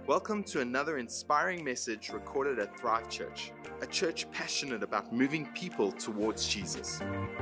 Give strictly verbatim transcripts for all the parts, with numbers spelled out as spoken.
Welcome to another inspiring message recorded at Thrive Church, a church passionate about moving people towards Jesus.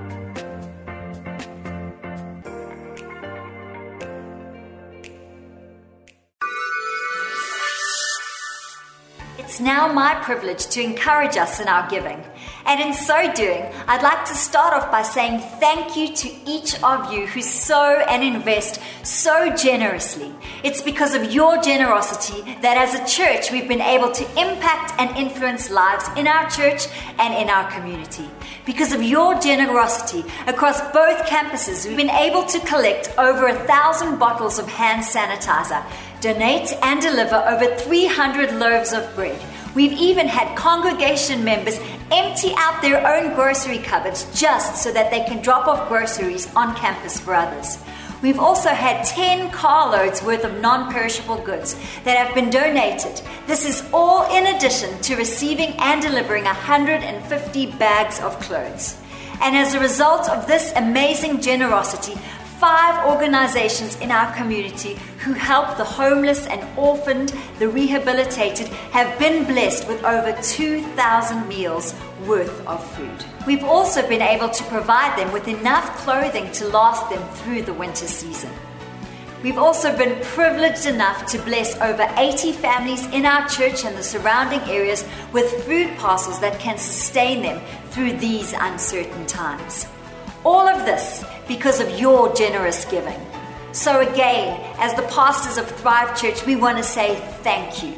It's now my privilege to encourage us in our giving. And in so doing, I'd like to start off by saying thank you to each of you who sow and invest so generously. It's because of your generosity that as a church, we've been able to impact and influence lives in our church and in our community. Because of your generosity across both campuses, we've been able to collect over a thousand bottles of hand sanitizer, donate and deliver over three hundred loaves of bread. We've even had congregation members empty out their own grocery cupboards just so that they can drop off groceries on campus for others. We've also had ten carloads worth of non-perishable goods that have been donated. This is all in addition to receiving and delivering one hundred fifty bags of clothes. And as a result of this amazing generosity, five organizations in our community who help the homeless and orphaned, the rehabilitated, have been blessed with over two thousand meals worth of food. We've also been able to provide them with enough clothing to last them through the winter season. We've also been privileged enough to bless over eighty families in our church and the surrounding areas with food parcels that can sustain them through these uncertain times. All of this because of your generous giving. So again, as the pastors of Thrive Church, we want to say thank you.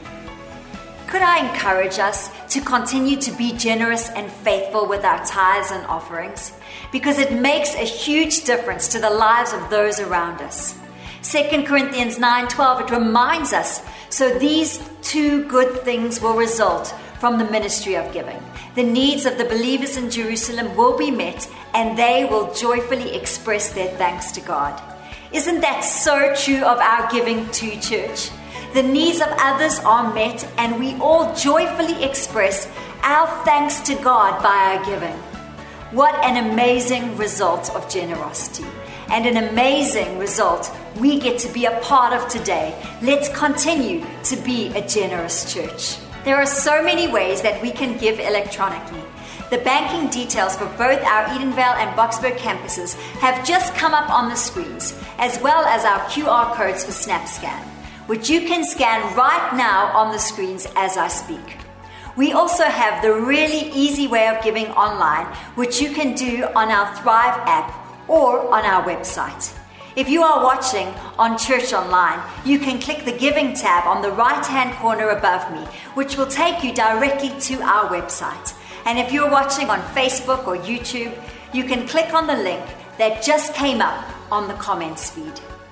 Could I encourage us to continue to be generous and faithful with our tithes and offerings? Because it makes a huge difference to the lives of those around us. Second Corinthians nine twelve, it reminds us, so these two good things will result from the ministry of giving. The needs of the believers in Jerusalem will be met, and they will joyfully express their thanks to God. Isn't that so true of our giving to church? The needs of others are met, and we all joyfully express our thanks to God by our giving. What an amazing result of generosity, and an amazing result we get to be a part of today. Let's continue to be a generous church. There are so many ways that we can give electronically. The banking details for both our Edenvale and Boksburg campuses have just come up on the screens, as well as our Q R codes for SnapScan, which you can scan right now on the screens as I speak. We also have the really easy way of giving online, which you can do on our Thrive app or on our website. If you are watching on Church Online, you can click the Giving tab on the right-hand corner above me, which will take you directly to our website. And if you're watching on Facebook or YouTube, you can click on the link that just came up on the comments feed.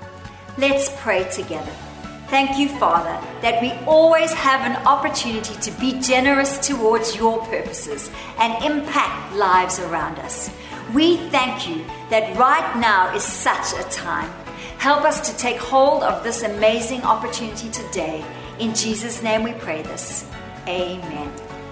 Let's pray together. Thank you, Father, that we always have an opportunity to be generous towards your purposes and impact lives around us. We thank you that right now is such a time. Help us to take hold of this amazing opportunity today. In Jesus' name we pray this. Amen.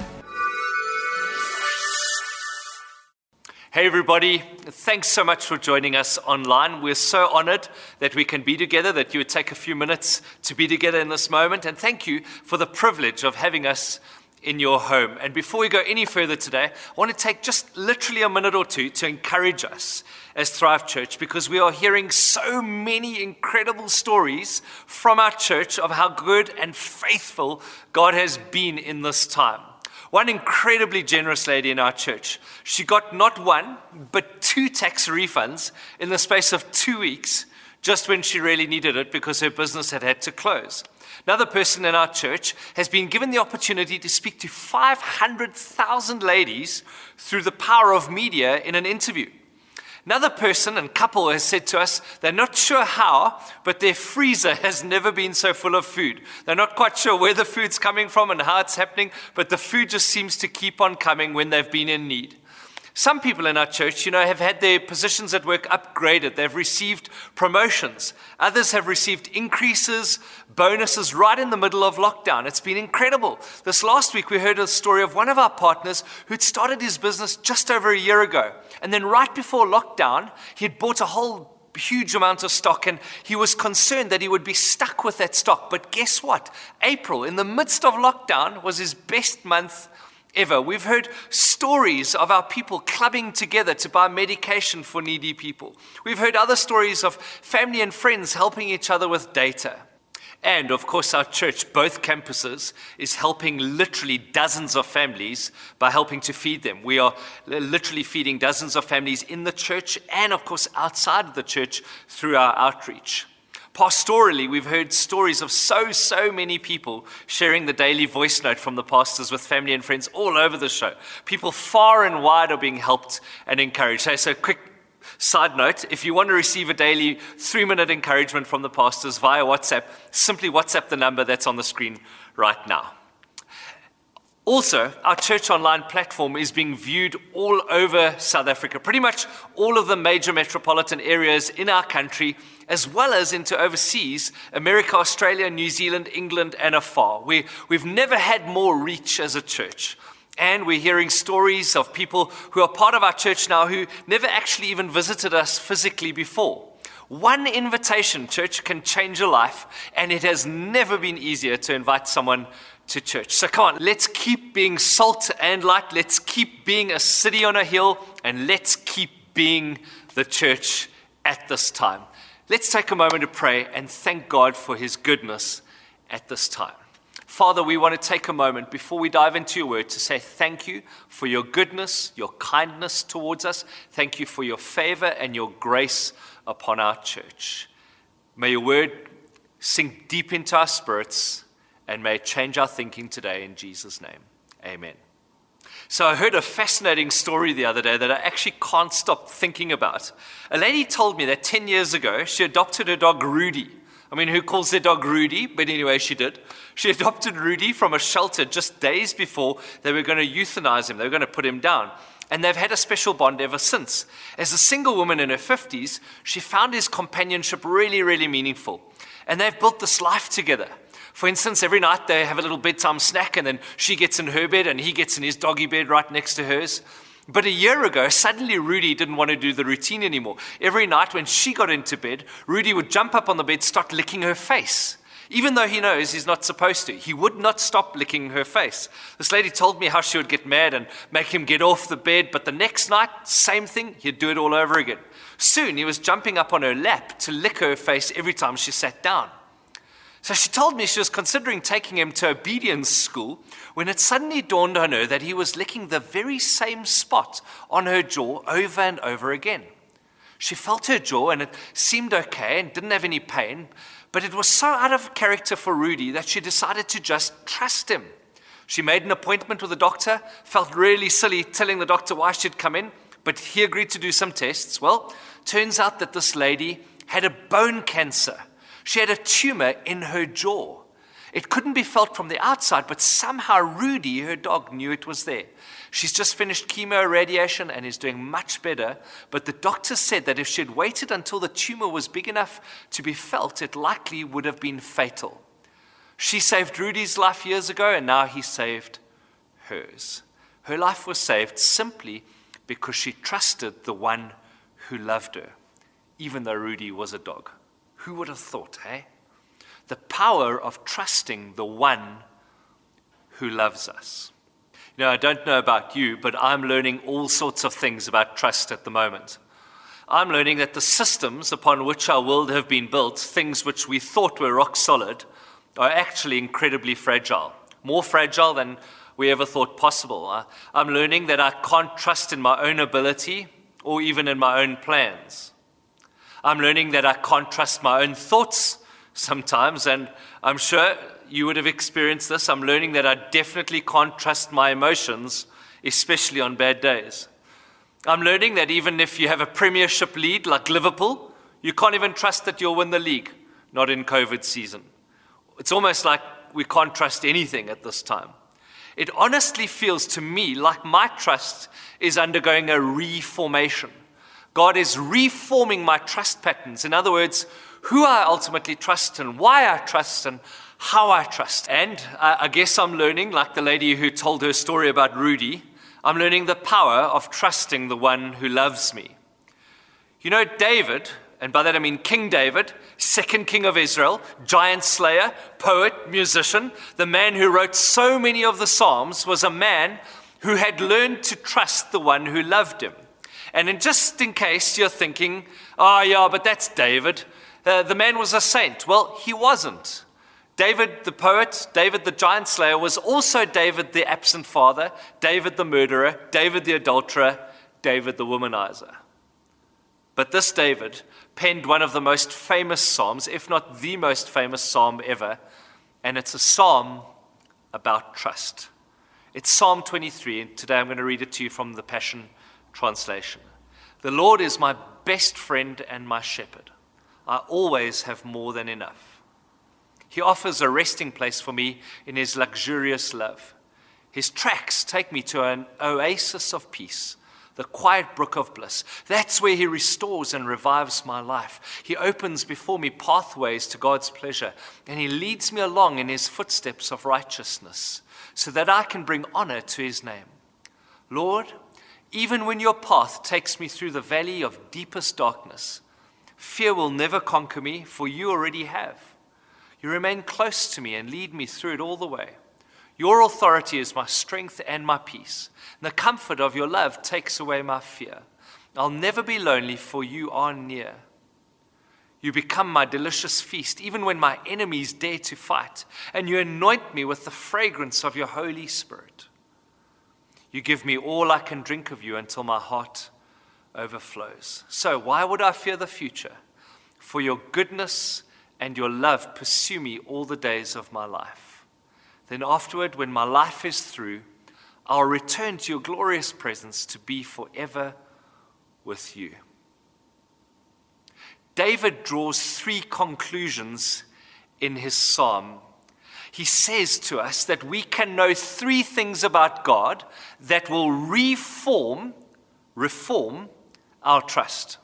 Hey everybody, thanks so much for joining us online. We're so honored that we can be together, that you would take a few minutes to be together in this moment. And thank you for the privilege of having us in your home. And before we go any further today, I want to take just literally a minute or two to encourage us as Thrive Church, because we are hearing so many incredible stories from our church of how good and faithful God has been in this time. One incredibly generous lady in our church, she got not one, but two tax refunds in the space of two weeks, just when she really needed it because her business had had to close. Another person in our church has been given the opportunity to speak to five hundred thousand ladies through the power of media in an interview. Another person and couple has said to us they're not sure how, but their freezer has never been so full of food. They're not quite sure where the food's coming from and how it's happening, but the food just seems to keep on coming when they've been in need. Some people in our church, you know, have had their positions at work upgraded. They've received promotions. Others have received increases, bonuses right in the middle of lockdown. It's been incredible. This last week, we heard a story of one of our partners who'd started his business just over a year ago. And then right before lockdown, he had bought a whole huge amount of stock, and he was concerned that he would be stuck with that stock. But guess what? April, in the midst of lockdown, was his best month ever. We've heard stories of our people clubbing together to buy medication for needy people. We've heard other stories of family and friends helping each other with data. And of course, our church, both campuses, is helping literally dozens of families by helping to feed them. We are literally feeding dozens of families in the church and, of course, outside of the church through our outreach. Pastorally, we've heard stories of so, so many people sharing the daily voice note from the pastors with family and friends all over the show. People far and wide are being helped and encouraged. So, so quick side note, if you want to receive a daily three-minute encouragement from the pastors via WhatsApp, simply WhatsApp the number that's on the screen right now. Also, our Church Online platform is being viewed all over South Africa, pretty much all of the major metropolitan areas in our country, as well as into overseas, America, Australia, New Zealand, England, and afar. We, we've never had more reach as a church. And we're hearing stories of people who are part of our church now who never actually even visited us physically before. One invitation, church, can change a life, and it has never been easier to invite someone to church. So come on, let's keep being salt and light. Let's keep being a city on a hill, and let's keep being the church at this time. Let's take a moment to pray and thank God for his goodness at this time. Father, we want to take a moment before we dive into your word to say thank you for your goodness, your kindness towards us. Thank you for your favor and your grace upon our church. May your word sink deep into our spirits and may it change our thinking today in Jesus' name. Amen. So I heard a fascinating story the other day that I actually can't stop thinking about. A lady told me that ten years ago she adopted her dog Rudy. I mean, who calls their dog Rudy? But anyway, she did. She adopted Rudy from a shelter just days before they were going to euthanize him. They were going to put him down. And they've had a special bond ever since. As a single woman in her fifties, she found his companionship really, really meaningful. And they've built this life together. For instance, every night they have a little bedtime snack, and then she gets in her bed and he gets in his doggy bed right next to hers. But a year ago, suddenly Rudy didn't want to do the routine anymore. Every night when she got into bed, Rudy would jump up on the bed, start licking her face. Even though he knows he's not supposed to, he would not stop licking her face. This lady told me how she would get mad and make him get off the bed, but the next night, same thing, he'd do it all over again. Soon, he was jumping up on her lap to lick her face every time she sat down. So she told me she was considering taking him to obedience school when it suddenly dawned on her that he was licking the very same spot on her jaw over and over again. She felt her jaw and it seemed okay and didn't have any pain, but it was so out of character for Rudy that she decided to just trust him. She made an appointment with the doctor, felt really silly telling the doctor why she'd come in, but he agreed to do some tests. Well, turns out that this lady had a bone cancer. She had a tumor in her jaw. It couldn't be felt from the outside, but somehow Rudy, her dog, knew it was there. She's just finished chemo radiation and is doing much better, but the doctor said that if she had waited until the tumor was big enough to be felt, it likely would have been fatal. She saved Rudy's life years ago, and now he saved hers. Her life was saved simply because she trusted the one who loved her, even though Rudy was a dog. Who would have thought, eh? The power of trusting the one who loves us. You know, I don't know about you, but I'm learning all sorts of things about trust at the moment. I'm learning that the systems upon which our world have been built, things which we thought were rock solid, are actually incredibly fragile. More fragile than we ever thought possible. I'm learning that I can't trust in my own ability or even in my own plans. I'm learning that I can't trust my own thoughts sometimes, and I'm sure you would have experienced this. I'm learning that I definitely can't trust my emotions, especially on bad days. I'm learning that even if you have a premiership lead like Liverpool, you can't even trust that you'll win the league, not in COVID season. It's almost like we can't trust anything at this time. It honestly feels to me like my trust is undergoing a reformation. God is reforming my trust patterns. In other words, who I ultimately trust and why I trust and how I trust. And I, I guess I'm learning, like the lady who told her story about Rudy, I'm learning the power of trusting the one who loves me. You know, David, and by that I mean King David, second king of Israel, giant slayer, poet, musician, the man who wrote so many of the Psalms, was a man who had learned to trust the one who loved him. And in just in case you're thinking, oh yeah, but that's David. Uh, the man was a saint. Well, he wasn't. David the poet, David the giant slayer, was also David the absent father, David the murderer, David the adulterer, David the womanizer. But this David penned one of the most famous psalms, if not the most famous psalm ever, and it's a psalm about trust. It's Psalm twenty-three, and today I'm going to read it to you from the Passion Translation. The Lord is my best friend and my shepherd. I always have more than enough. He offers a resting place for me in his luxurious love. His tracks take me to an oasis of peace, the quiet brook of bliss. That's where he restores and revives my life. He opens before me pathways to God's pleasure, and he leads me along in his footsteps of righteousness, so that I can bring honor to his name. Lord, even when your path takes me through the valley of deepest darkness, fear will never conquer me, for you already have. You remain close to me and lead me through it all the way. Your authority is my strength and my peace. And the comfort of your love takes away my fear. I'll never be lonely, for you are near. You become my delicious feast, even when my enemies dare to fight, and you anoint me with the fragrance of your Holy Spirit. You give me all I can drink of you until my heart overflows. So why would I fear the future? For your goodness and your love pursue me all the days of my life. Then afterward, when my life is through, I'll return to your glorious presence to be forever with you. David draws three conclusions in his psalm. He says to us that we can know three things about God that will reform, reform our trust.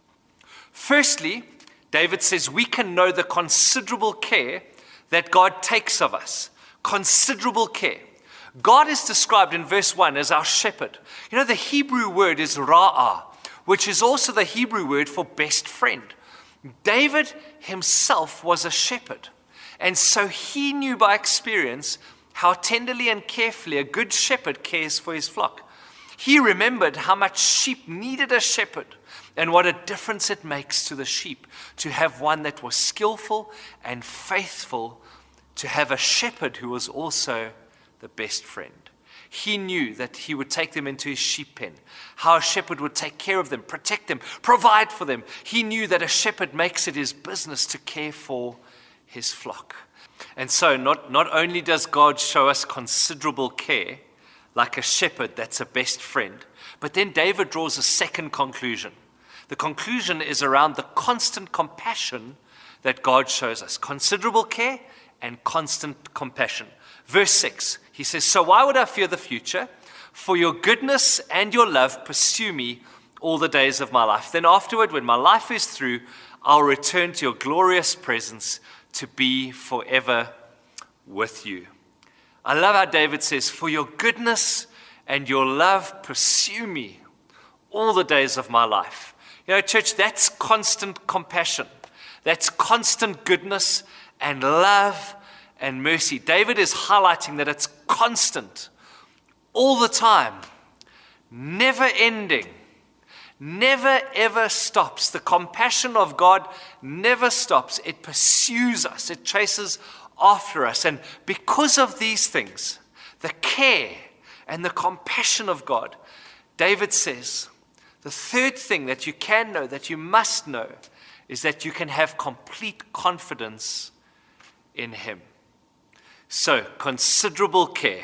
Firstly, David says we can know the considerable care that God takes of us. Considerable care. God is described in verse one as our shepherd. You know, the Hebrew word is ra'ah, which is also the Hebrew word for best friend. David himself was a shepherd, and so he knew by experience how tenderly and carefully a good shepherd cares for his flock. He remembered how much sheep needed a shepherd, and what a difference it makes to the sheep to have one that was skillful and faithful, to have a shepherd who was also the best friend. He knew that he would take them into his sheep pen, how a shepherd would take care of them, protect them, provide for them. He knew that a shepherd makes it his business to care for his flock. And so not, not only does God show us considerable care, like a shepherd that's a best friend, but then David draws a second conclusion. The conclusion is around the constant compassion that God shows us. Considerable care and constant compassion. Verse six, he says, so why would I fear the future? For your goodness and your love pursue me all the days of my life. Then afterward, when my life is through, I'll return to your glorious presence to be forever with you. I love how David says, for your goodness and your love pursue me all the days of my life. You know, church, that's constant compassion. That's constant goodness and love and mercy. David is highlighting that it's constant, all the time, never ending, never ever stops. The compassion of God never stops. It pursues us. It chases after us. And because of these things, the care and the compassion of God, David says, the third thing that you can know, that you must know, is that you can have complete confidence in him. So, considerable care,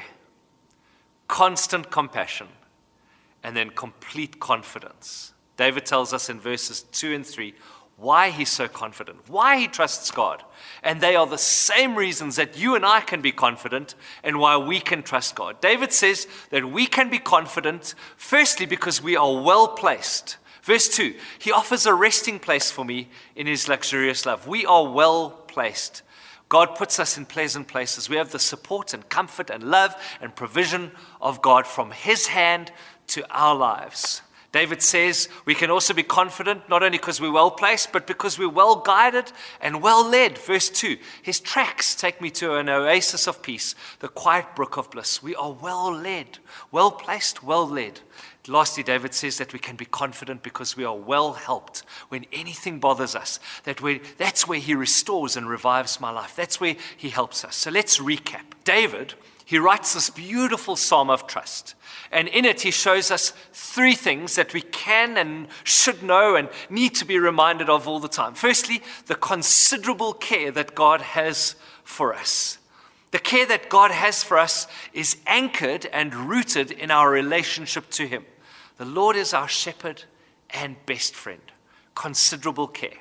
constant compassion, and then complete confidence. David tells us in verses two and three why he's so confident, why he trusts God. And they are the same reasons that you and I can be confident and why we can trust God. David says that we can be confident, firstly, because we are well placed. Verse two, he offers a resting place for me in his luxurious love. We are well placed. God puts us in pleasant places. We have the support and comfort and love and provision of God from his hand to our lives. David says we can also be confident, not only because we're well placed, but because we're well guided and well led. Verse two, his tracks take me to an oasis of peace, the quiet brook of bliss. We are well led, well placed, well led. Lastly, David says that we can be confident because we are well helped when anything bothers us. That we, that's where he restores and revives my life. That's where he helps us. So let's recap. David, he writes this beautiful psalm of trust. And in it, he shows us three things that we can and should know and need to be reminded of all the time. Firstly, the considerable care that God has for us. The care that God has for us is anchored and rooted in our relationship to him. The Lord is our shepherd and best friend. Considerable care.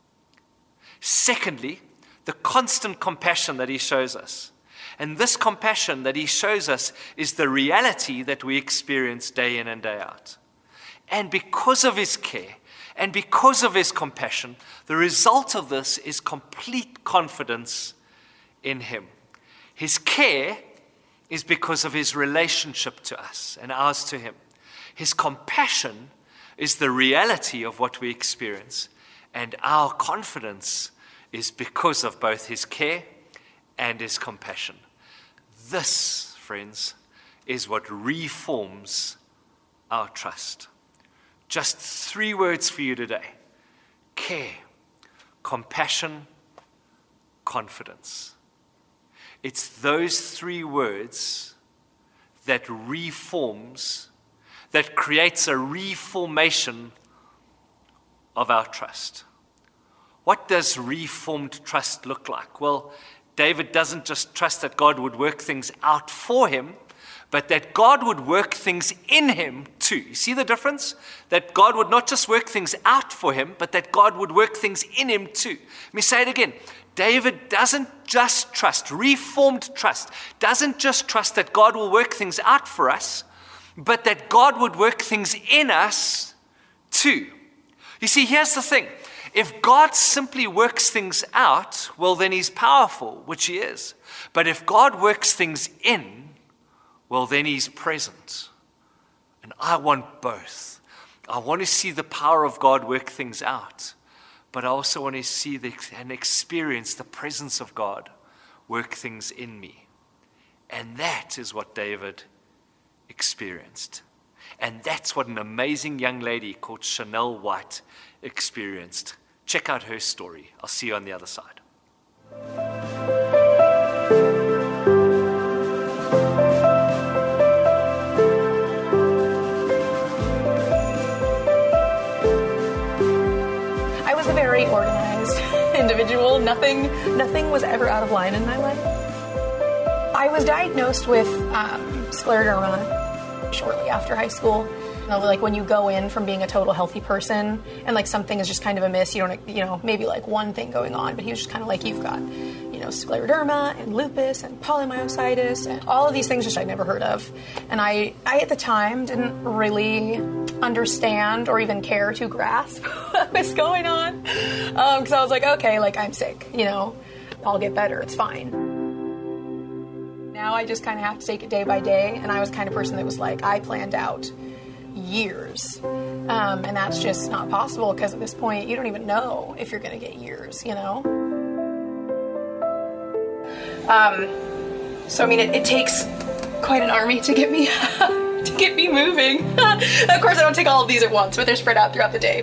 Secondly, the constant compassion that he shows us. And this compassion that he shows us is the reality that we experience day in and day out. And because of his care and because of his compassion, the result of this is complete confidence in him. His care is because of his relationship to us and ours to him. His compassion is the reality of what we experience. And our confidence is because of both his care and his compassion. This, friends, is what reforms our trust. Just three words for you today. Care, compassion, confidence. It's those three words that reforms, that creates a reformation of our trust. What does reformed trust look like? Well, David doesn't just trust that God would work things out for him, but that God would work things in him too. You see the difference? That God would not just work things out for him, but that God would work things in him too. Let me say it again. David doesn't just trust, reformed trust, doesn't just trust that God will work things out for us, but that God would work things in us too. You see, here's the thing. If God simply works things out, well, then he's powerful, which he is. But if God works things in, well, then he's present. And I want both. I want to see the power of God work things out. But I also want to see the, and experience the presence of God work things in me. And that is what David experienced. And that's what an amazing young lady called Chanel White experienced. Check out her story. I'll see you on the other side. I was a very organized individual. Nothing, nothing was ever out of line in my life. I was diagnosed with um, scleroderma shortly after high school. You know, like when you go in from being a total healthy person and like something is just kind of amiss, you don't, you know, maybe like one thing going on, but he was just kind of like, you've got, you know, scleroderma and lupus and polymyositis and all of these things which I'd never heard of. And I, I at the time didn't really understand or even care to grasp what was going on. Um, cause I was like, okay, like I'm sick, you know, I'll get better. It's fine. Now I just kind of have to take it day by day. And I was the kind of person that was like, I planned out years. Um, and that's just not possible because at this point, you don't even know if you're going to get years, you know? Um, so, I mean, it, it takes quite an army to get me, to get me moving. Of course, I don't take all of these at once, but they're spread out throughout the day.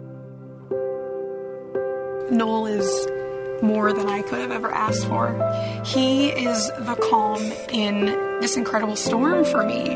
Noel is more than I could have ever asked for. He is the calm in this incredible storm for me.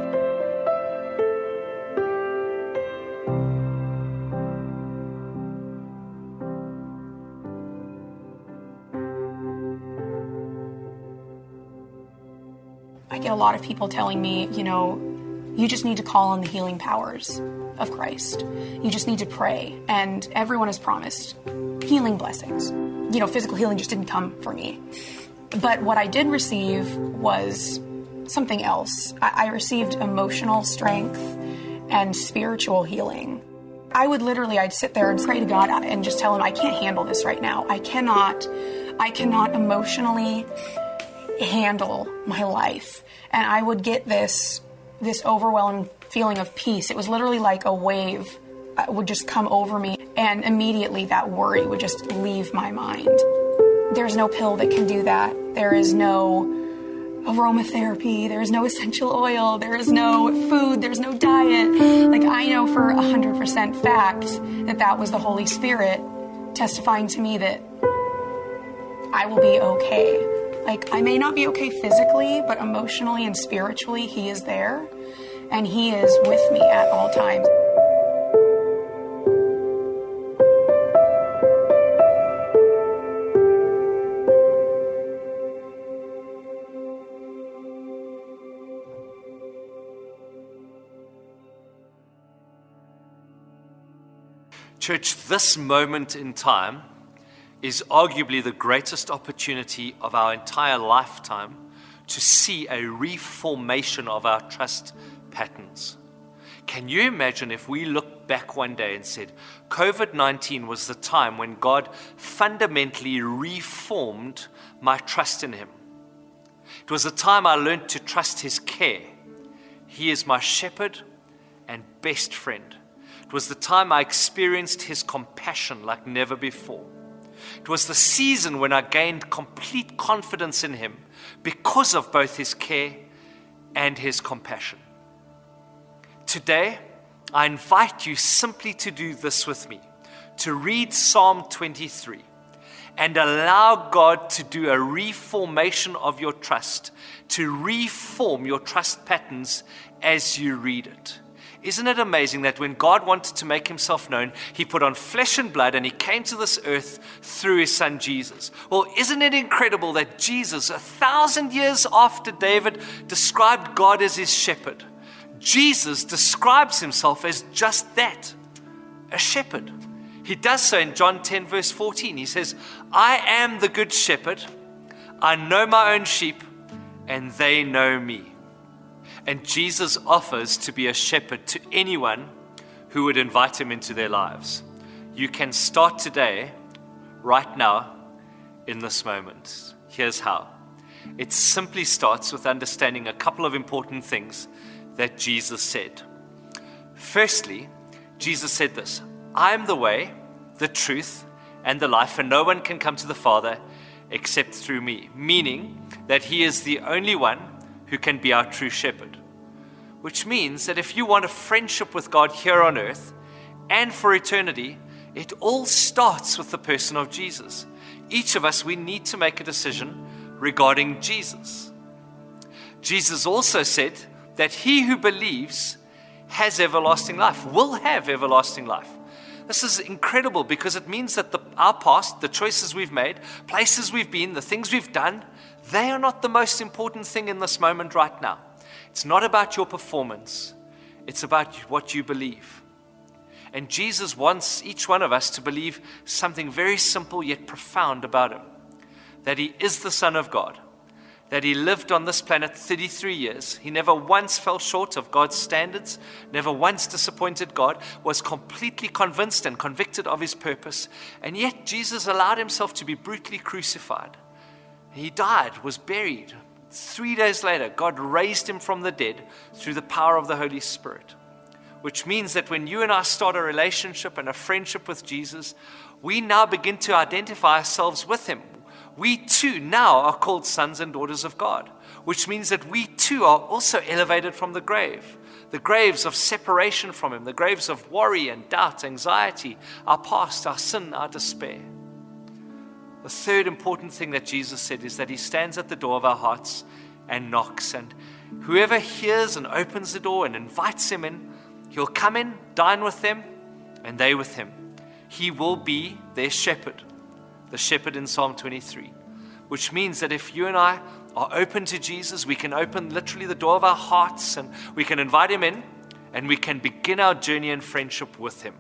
I get a lot of people telling me, you know, you just need to call on the healing powers of Christ. You just need to pray. And everyone has promised healing blessings. You know, physical healing just didn't come for me. But what I did receive was something else. I, I received emotional strength and spiritual healing. I would literally, I'd sit there and pray to God and just tell him, I can't handle this right now. I cannot, I cannot emotionally handle my life. And I would get this this overwhelming feeling of peace. It was literally like a wave uh, would just come over me, and immediately that worry would just leave my mind. There's no pill that can do that. There is no aromatherapy. There is no essential oil. There is no food. There's no diet. Like, I know for one hundred percent fact that that was the Holy Spirit testifying to me that I will be okay. Like, I may not be okay physically, but emotionally and spiritually, He is there, and He is with me at all times. Church, this moment in time is arguably the greatest opportunity of our entire lifetime to see a reformation of our trust patterns. Can you imagine if we looked back one day and said, COVID nineteen was the time when God fundamentally reformed my trust in Him. It was the time I learned to trust His care. He is my shepherd and best friend. It was the time I experienced His compassion like never before. It was the season when I gained complete confidence in Him because of both His care and His compassion. Today, I invite you simply to do this with me, to read Psalm twenty-three and allow God to do a reformation of your trust, to reform your trust patterns as you read it. Isn't it amazing that when God wanted to make Himself known, He put on flesh and blood and He came to this earth through His Son Jesus? Well, isn't it incredible that Jesus, a thousand years after David described God as His shepherd, Jesus describes Himself as just that, a shepherd. He does so in John ten verse fourteen. He says, I am the good shepherd. I know my own sheep and they know me. And Jesus offers to be a shepherd to anyone who would invite Him into their lives. You can start today, right now, in this moment. Here's how. It simply starts with understanding a couple of important things that Jesus said. Firstly, Jesus said this, I am the way, the truth, and the life, and no one can come to the Father except through me. Meaning that He is the only one who can be our true shepherd. Which means that if you want a friendship with God here on earth and for eternity, it all starts with the person of Jesus. Each of us, we need to make a decision regarding Jesus. Jesus also said that he who believes has everlasting life, will have everlasting life. This is incredible because it means that the, our past, the choices we've made, places we've been, the things we've done, they are not the most important thing in this moment right now. It's not about your performance. It's about what you believe. And Jesus wants each one of us to believe something very simple yet profound about Him. That He is the Son of God. That He lived on this planet thirty-three years. He never once fell short of God's standards, never once disappointed God, was completely convinced and convicted of His purpose. And yet Jesus allowed Himself to be brutally crucified. He died, was buried. Three days later, God raised Him from the dead through the power of the Holy Spirit. Which means that when you and I start a relationship and a friendship with Jesus, we now begin to identify ourselves with Him. We too now are called sons and daughters of God, which means that we too are also elevated from the grave. The graves of separation from Him, the graves of worry and doubt, anxiety, our past, our sin, our despair. The third important thing that Jesus said is that He stands at the door of our hearts and knocks. And whoever hears and opens the door and invites Him in, He'll come in, dine with them, and they with Him. He will be their shepherd, the shepherd in Psalm twenty-three. Which means that if you and I are open to Jesus, we can open literally the door of our hearts and we can invite Him in and we can begin our journey in friendship with Him.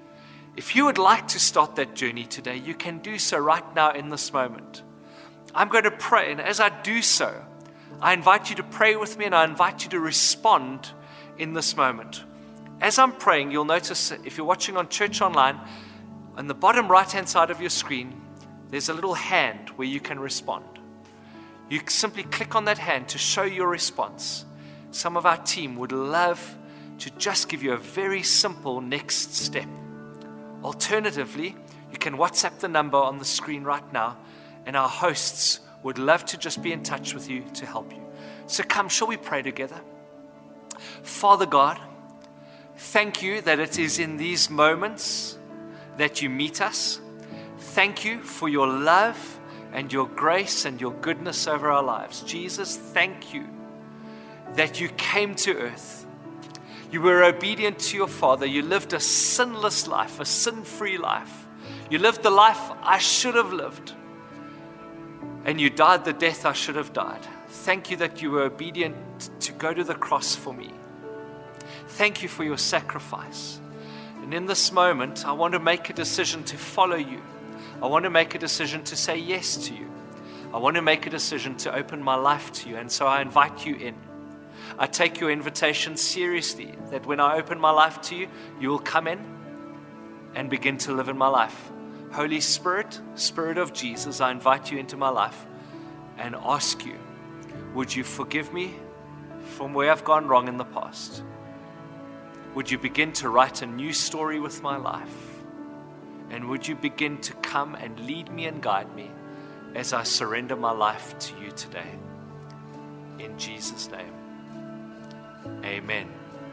If you would like to start that journey today, you can do so right now in this moment. I'm going to pray, and as I do so, I invite you to pray with me and I invite you to respond in this moment. As I'm praying, you'll notice, if you're watching on Church Online, on the bottom right-hand side of your screen, there's a little hand where you can respond. You simply click on that hand to show your response. some of our team would love to just give you a very simple next step. Alternatively, you can WhatsApp the number on the screen right now, and our hosts would love to just be in touch with you to help you. So come, shall we pray together? Father God, thank you that it is in these moments that you meet us. Thank you for your love and your grace and your goodness over our lives. Jesus, thank you that you came to earth. You were obedient to your Father. You lived a sinless life, a sin-free life. You lived the life I should have lived. And you died the death I should have died. Thank you that you were obedient to go to the cross for me. Thank you for your sacrifice. And in this moment, I want to make a decision to follow you. I want to make a decision to say yes to you. I want to make a decision to open my life to you. And so I invite you in. I take your invitation seriously, that when I open my life to you, you will come in and begin to live in my life. Holy Spirit, Spirit of Jesus, I invite you into my life and ask you, would you forgive me from where I've gone wrong in the past? Would you begin to write a new story with my life? And would you begin to come and lead me and guide me as I surrender my life to you today? In Jesus' name, amen.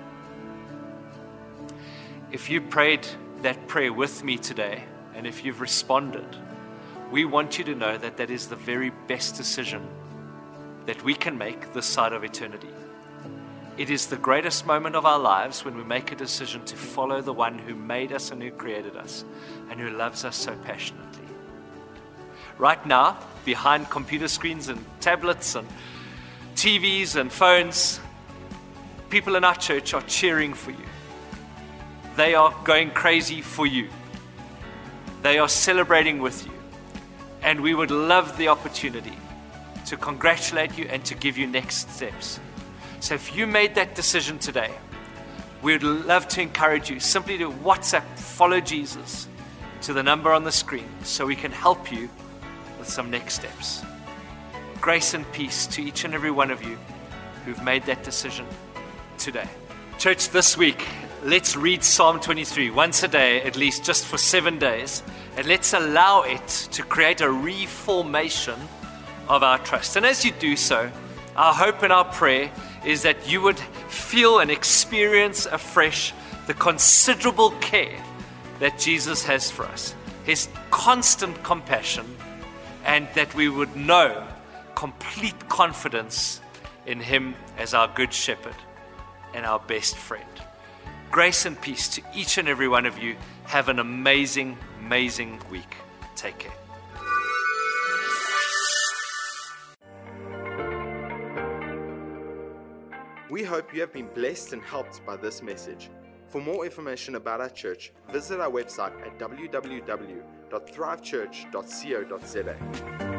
If you prayed that prayer with me today, and if you've responded, we want you to know that that is the very best decision that we can make this side of eternity. It is the greatest moment of our lives when we make a decision to follow the one who made us and who created us and who loves us so passionately. Right now, behind computer screens and tablets and T Vs and phones, people in our church are cheering for you. They are going crazy for you. They are celebrating with you. And we would love the opportunity to congratulate you and to give you next steps. So if you made that decision today, we would love to encourage you simply to WhatsApp Follow Jesus to the number on the screen so we can help you with some next steps. Grace and peace to each and every one of you who've made that decision today. Church, this week, let's read Psalm twenty-three once a day, at least, just for seven days. And let's allow it to create a reformation of our trust. And as you do so, our hope and our prayer is that you would feel and experience afresh the considerable care that Jesus has for us, his constant compassion, and that we would know complete confidence in him as our good shepherd and our best friend. Grace and peace to each and every one of you. Have an amazing, amazing week. Take care. We hope you have been blessed and helped by this message. For more information about our church, visit our website at w w w dot thrive church dot co dot z a.